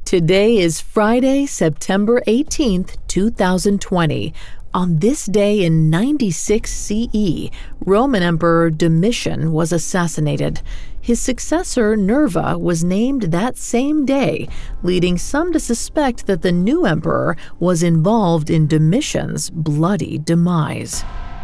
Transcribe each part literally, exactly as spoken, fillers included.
Today is Friday, September eighteenth, two thousand twenty. On this day in ninety-six C E, Roman Emperor Domitian was assassinated. His successor, Nerva, was named that same day, leading some to suspect that the new emperor was involved in Domitian's bloody demise.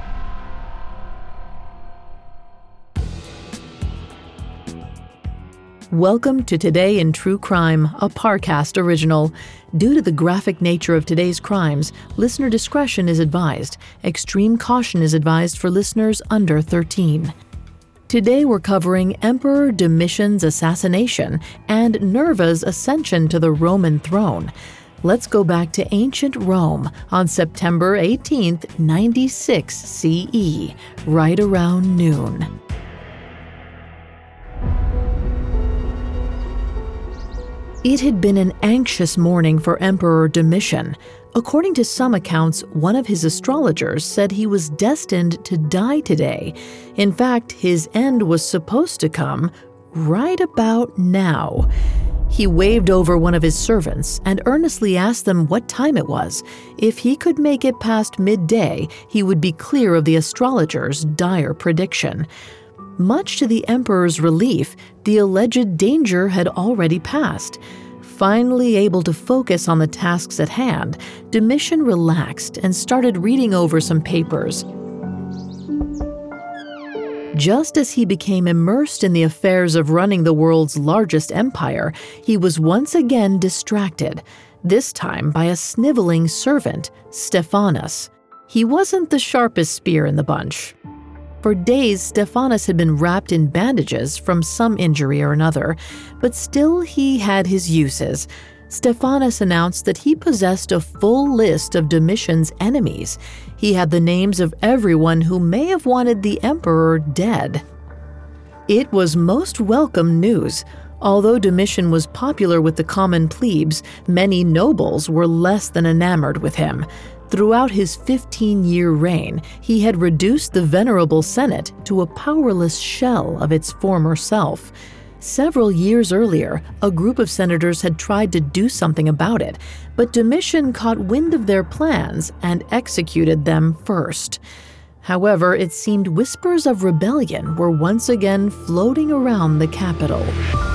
Welcome to Today in True Crime, a Parcast original. Due to the graphic nature of today's crimes, listener discretion is advised. Extreme caution is advised for listeners under thirteen. Today we're covering Emperor Domitian's assassination and Nerva's ascension to the Roman throne. Let's go back to ancient Rome on September eighteenth, ninety-six C E, right around noon. It had been an anxious morning for Emperor Domitian. According to some accounts, one of his astrologers said he was destined to die today. In fact, his end was supposed to come right about now. He waved over one of his servants and earnestly asked them what time it was. If he could make it past midday, he would be clear of the astrologer's dire prediction. Much to the emperor's relief, the alleged danger had already passed. Finally able to focus on the tasks at hand, Domitian relaxed and started reading over some papers. Just as he became immersed in the affairs of running the world's largest empire, he was once again distracted, this time by a sniveling servant, Stephanus. He wasn't the sharpest spear in the bunch. For days, Stephanus had been wrapped in bandages from some injury or another, but still he had his uses. Stephanus announced that he possessed a full list of Domitian's enemies. He had the names of everyone who may have wanted the emperor dead. It was most welcome news. Although Domitian was popular with the common plebes, many nobles were less than enamored with him. Throughout his fifteen-year reign, he had reduced the venerable Senate to a powerless shell of its former self. Several years earlier, a group of senators had tried to do something about it, but Domitian caught wind of their plans and executed them first. However, it seemed whispers of rebellion were once again floating around the capital.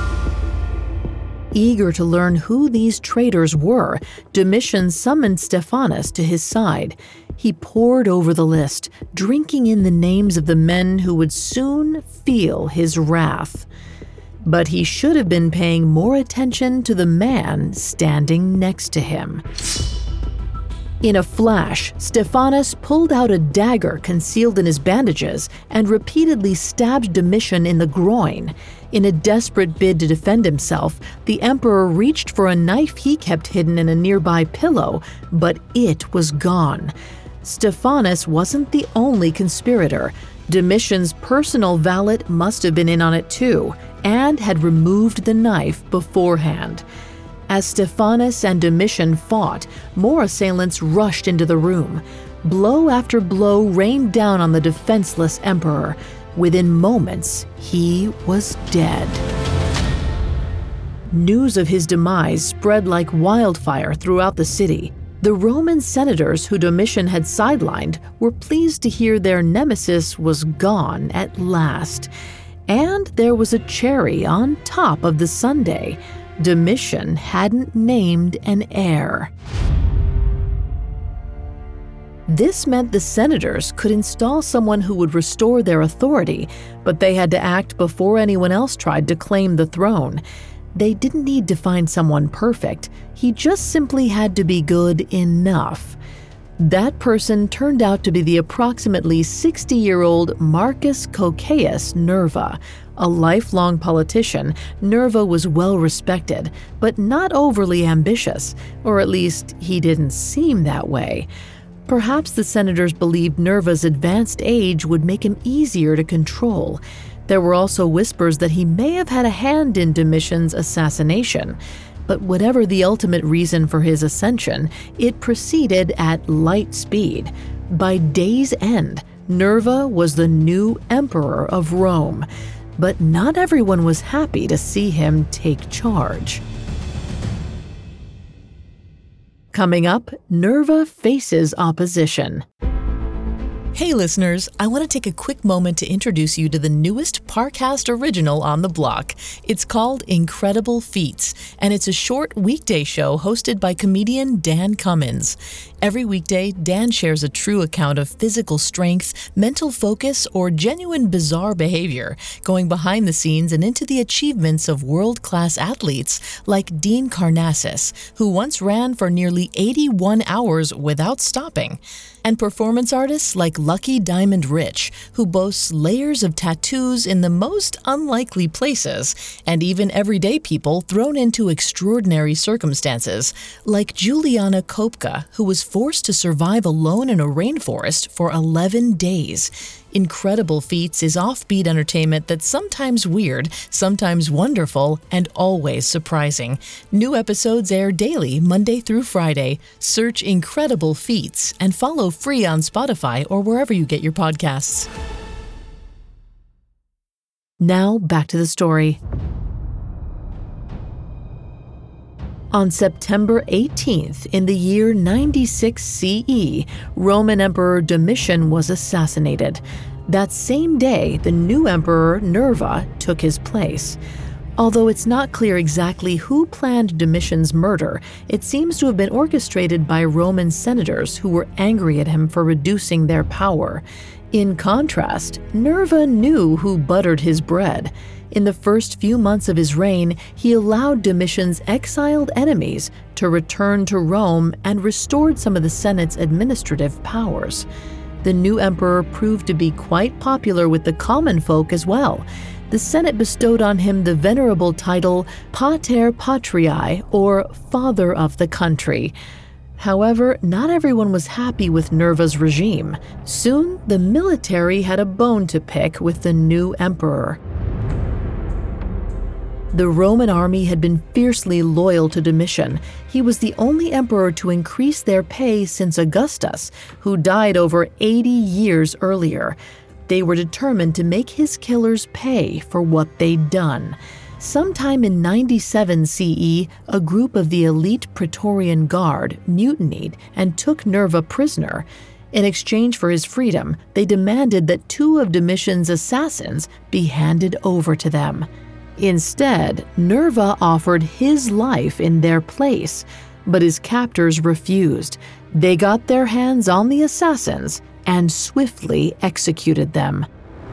Eager to learn who these traitors were, Domitian summoned Stephanus to his side. He pored over the list, drinking in the names of the men who would soon feel his wrath. But he should have been paying more attention to the man standing next to him. In a flash, Stephanus pulled out a dagger concealed in his bandages and repeatedly stabbed Domitian in the groin. In a desperate bid to defend himself, the emperor reached for a knife he kept hidden in a nearby pillow, but it was gone. Stephanus wasn't the only conspirator. Domitian's personal valet must have been in on it too, and had removed the knife beforehand. As Stephanus and Domitian fought, more assailants rushed into the room. Blow after blow rained down on the defenseless emperor. Within moments, he was dead. News of his demise spread like wildfire throughout the city. The Roman senators who Domitian had sidelined were pleased to hear their nemesis was gone at last. And there was a cherry on top of the sundae. Domitian hadn't named an heir. This meant the senators could install someone who would restore their authority, but they had to act before anyone else tried to claim the throne. They didn't need to find someone perfect. He just simply had to be good enough. That person turned out to be the approximately sixty-year-old Marcus Cocceius Nerva. A lifelong politician, Nerva was well respected, but not overly ambitious, or at least he didn't seem that way. Perhaps the senators believed Nerva's advanced age would make him easier to control. There were also whispers that he may have had a hand in Domitian's assassination. But whatever the ultimate reason for his ascension, it proceeded at light speed. By day's end, Nerva was the new emperor of Rome. But not everyone was happy to see him take charge. Coming up, Nerva faces opposition. Hey listeners, I want to take a quick moment to introduce you to the newest Parcast original on the block. It's called Incredible Feats, and it's a short weekday show hosted by comedian Dan Cummins. Every weekday, Dan shares a true account of physical strength, mental focus, or genuine bizarre behavior, going behind the scenes and into the achievements of world-class athletes like Dean Karnazes, who once ran for nearly eighty-one hours without stopping, and performance artists like Lucky Diamond Rich, who boasts layers of tattoos in the most unlikely places, and even everyday people thrown into extraordinary circumstances, like Juliana Kopka, who was forced to survive alone in a rainforest for eleven days. Incredible Feats is offbeat entertainment that's sometimes weird, sometimes wonderful, and always surprising. New episodes air daily, Monday through Friday. Search Incredible Feats and follow free on Spotify or wherever you get your podcasts. Now back to the story. On September eighteenth, in the year ninety-six C E, Roman Emperor Domitian was assassinated. That same day, the new emperor, Nerva, took his place. Although it's not clear exactly who planned Domitian's murder, it seems to have been orchestrated by Roman senators who were angry at him for reducing their power. In contrast, Nerva knew who buttered his bread. In the first few months of his reign, he allowed Domitian's exiled enemies to return to Rome and restored some of the Senate's administrative powers. The new emperor proved to be quite popular with the common folk as well. The Senate bestowed on him the venerable title Pater Patriae, or Father of the Country. However, not everyone was happy with Nerva's regime. Soon, the military had a bone to pick with the new emperor. The Roman army had been fiercely loyal to Domitian. He was the only emperor to increase their pay since Augustus, who died over eighty years earlier. They were determined to make his killers pay for what they'd done. Sometime in ninety-seven C E, a group of the elite Praetorian Guard mutinied and took Nerva prisoner. In exchange for his freedom, they demanded that two of Domitian's assassins be handed over to them. Instead, Nerva offered his life in their place, but his captors refused. They got their hands on the assassins and swiftly executed them.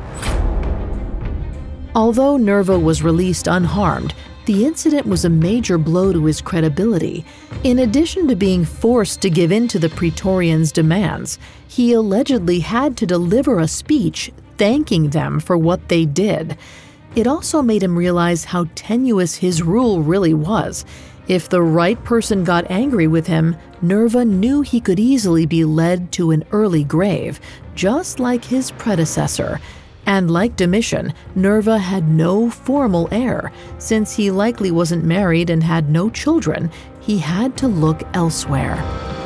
Although Nerva was released unharmed, the incident was a major blow to his credibility. In addition to being forced to give in to the Praetorians' demands, he allegedly had to deliver a speech thanking them for what they did. It also made him realize how tenuous his rule really was. If the right person got angry with him, Nerva knew he could easily be led to an early grave, just like his predecessor. And like Domitian, Nerva had no formal heir. Since he likely wasn't married and had no children, he had to look elsewhere.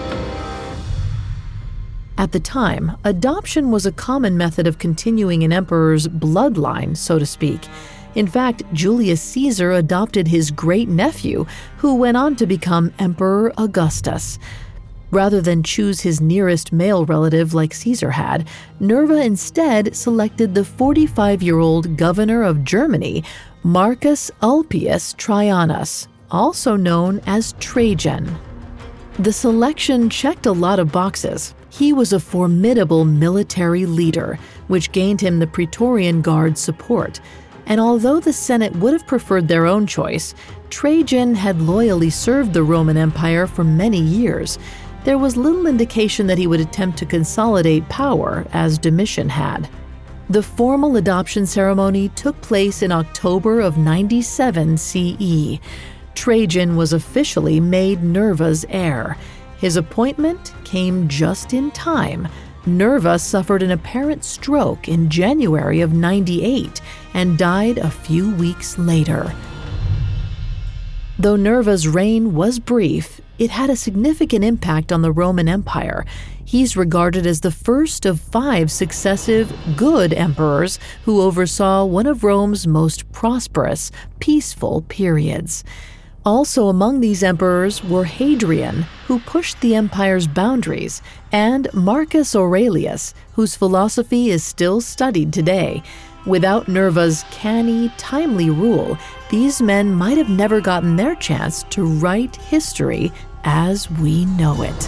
At the time, adoption was a common method of continuing an emperor's bloodline, so to speak. In fact, Julius Caesar adopted his great-nephew, who went on to become Emperor Augustus. Rather than choose his nearest male relative like Caesar had, Nerva instead selected the forty-five-year-old governor of Germany, Marcus Ulpius Traianus, also known as Trajan. The selection checked a lot of boxes. He was a formidable military leader, which gained him the Praetorian Guard's support. And although the Senate would have preferred their own choice, Trajan had loyally served the Roman Empire for many years. There was little indication that he would attempt to consolidate power as Domitian had. The formal adoption ceremony took place in October of ninety-seven C E. Trajan was officially made Nerva's heir. His appointment came just in time. Nerva suffered an apparent stroke in January of ninety-eight and died a few weeks later. Though Nerva's reign was brief, it had a significant impact on the Roman Empire. He's regarded as the first of five successive good emperors who oversaw one of Rome's most prosperous, peaceful periods. Also among these emperors were Hadrian, who pushed the empire's boundaries, and Marcus Aurelius, whose philosophy is still studied today. Without Nerva's canny, timely rule, these men might have never gotten their chance to write history as we know it.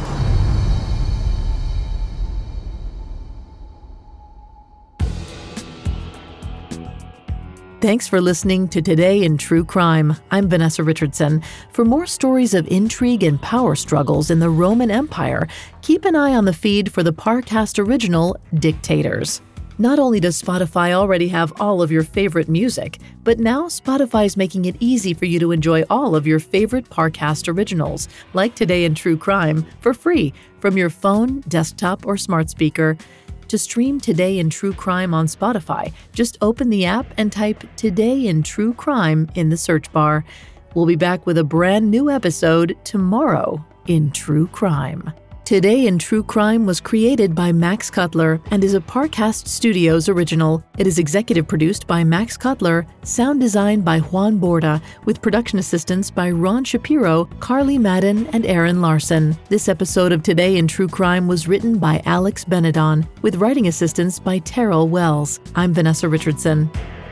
Thanks for listening to Today in True Crime. I'm Vanessa Richardson. For more stories of intrigue and power struggles in the Roman Empire, keep an eye on the feed for the Parcast original, Dictators. Not only does Spotify already have all of your favorite music, but now Spotify is making it easy for you to enjoy all of your favorite Parcast originals, like Today in True Crime, for free from your phone, desktop, or smart speaker. To stream Today in True Crime on Spotify, just open the app and type Today in True Crime in the search bar. We'll be back with a brand new episode tomorrow in True Crime. Today in True Crime was created by Max Cutler and is a Parcast Studios original. It is executive produced by Max Cutler, sound designed by Juan Borda, with production assistance by Ron Shapiro, Carly Madden, and Aaron Larson. This episode of Today in True Crime was written by Alex Benedon, with writing assistance by Terrell Wells. I'm Vanessa Richardson.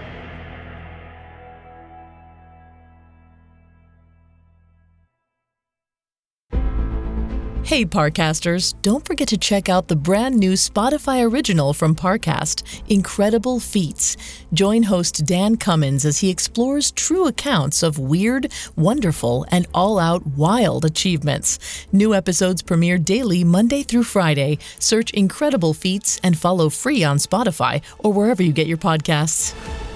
Hey Parcasters, don't forget to check out the brand new Spotify original from Parcast, Incredible Feats. Join host Dan Cummins as he explores true accounts of weird, wonderful, and all-out wild achievements. New episodes premiere daily Monday through Friday. Search Incredible Feats and follow free on Spotify or wherever you get your podcasts.